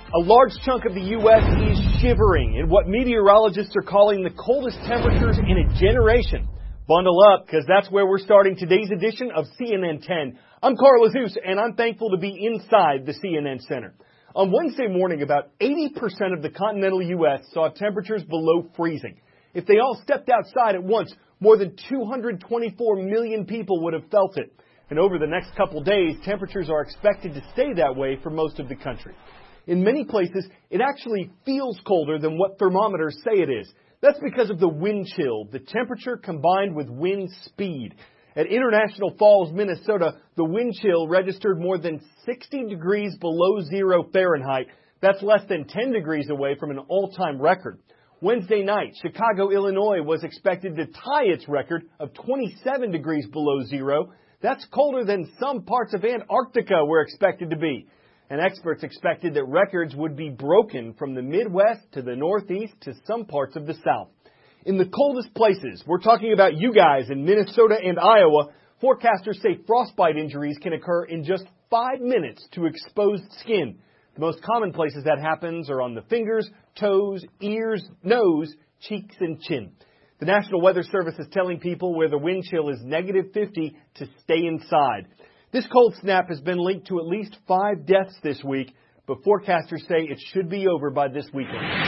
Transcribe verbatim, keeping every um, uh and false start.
A large chunk of the U S is shivering in what meteorologists are calling the coldest temperatures in a generation. Bundle up, because that's where we're starting today's edition of C N N ten. I'm Carl Azuz, and I'm thankful to be inside the C N N Center. On Wednesday morning, about eighty percent of the continental U S saw temperatures below freezing. If they all stepped outside at once, more than two hundred twenty-four million people would have felt it. And over the next couple days, temperatures are expected to stay that way for most of the country. In many places, it actually feels colder than what thermometers say it is. That's because of the wind chill, the temperature combined with wind speed. At International Falls, Minnesota, the wind chill registered more than sixty degrees below zero Fahrenheit. That's less than ten degrees away from an all-time record. Wednesday night, Chicago, Illinois was expected to tie its record of twenty-seven degrees below zero. That's colder than some parts of Antarctica were expected to be. And experts expected that records would be broken from the Midwest to the Northeast to some parts of the South. In the coldest places, we're talking about you guys in Minnesota and Iowa, forecasters say frostbite injuries can occur in just five minutes to exposed skin. The most common places that happens are on the fingers, toes, ears, nose, cheeks, and chin. The National Weather Service is telling people where the wind chill is negative fifty to stay inside. This cold snap has been linked to at least five deaths this week, but forecasters say it should be over by this weekend.